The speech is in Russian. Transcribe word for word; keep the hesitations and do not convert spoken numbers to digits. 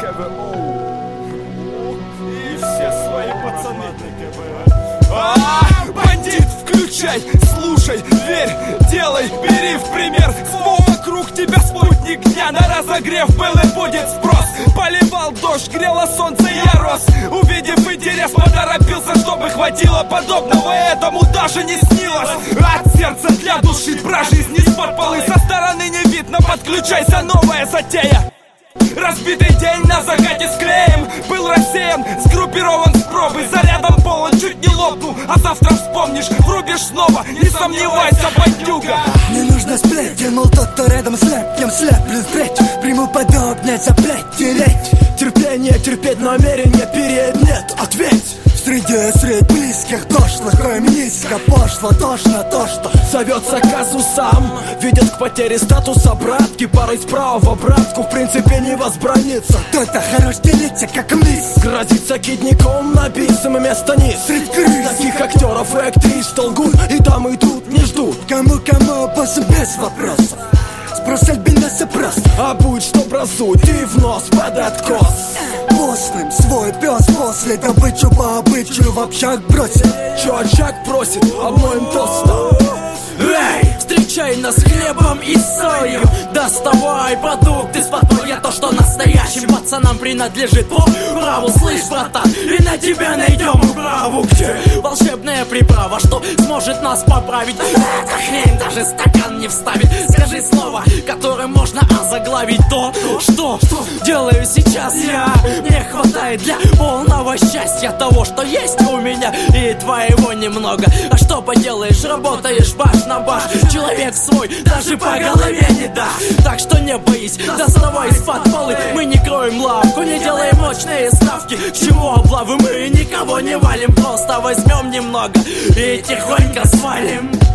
И все свои пацаны. А, бандит, включай, слушай, верь, делай, бери в пример. Снова вокруг тебя спутник дня. На разогрев был и будет спрос. Поливал дождь, грело солнце, я рос. Увидев интерес, поторопился, чтобы хватило подобного. Этому даже не снилось. От сердца для души, про жизнь из-под полы. Со стороны не видно, подключайся, новая затея. Разбитый день на закате с клеем. Был рассеян, сгруппирован с пробы. Зарядом полон, чуть не лопнул. А завтра вспомнишь, врубишь снова. Не сомневайся, бандюга. Не нужно сплеть, тянул тот, кто рядом слеп. Кем слеплю встреч, приму подобнять, заплеть, тереть. Терпение, терпеть, намерение, перед нет, ответь. Среди средь близких дошлых, коим низко пошло, тошно то, что зовется казусам. Ведет к потере статуса братки. Порой справа в обратку, в принципе не возбранится. Кто-то хорош делиться, как мисс. Грозится кидником, написано место низ. Средь крыс таких актеров и актрис толгуют. И там и тут не ждут. Кому-кому, босс, без вопросов. Спрос альбиноса просто. А будь что бросуть, и в нос под откос. Постным свой пес после добычу по обычаю в общак бросит. Чё очаг просит, обмоем тостом. Эй, встречай нас хлебом и солью. Доставай продукты с подполья, то, что настоящим пацанам принадлежит по праву. Слышь, братан, и на тебя найдем управу. Где волшебная приправа, что сможет нас поправить? Эта хрень даже стакан не вставит. Скажи слово, которым можно озаглавить то, что делаю сейчас я. Мне хватает для полного счастья того, что есть у меня, и твоего немного. А что поделаешь, работаешь баш на баш. Человек свой даже по голове не дашь. Так что не боись, доставай из-под полы. Мы не кроем лавку, не делаем мощные ставки. К чему облавы, мы никого не валим. Просто возьмем немного и тихонько свалим.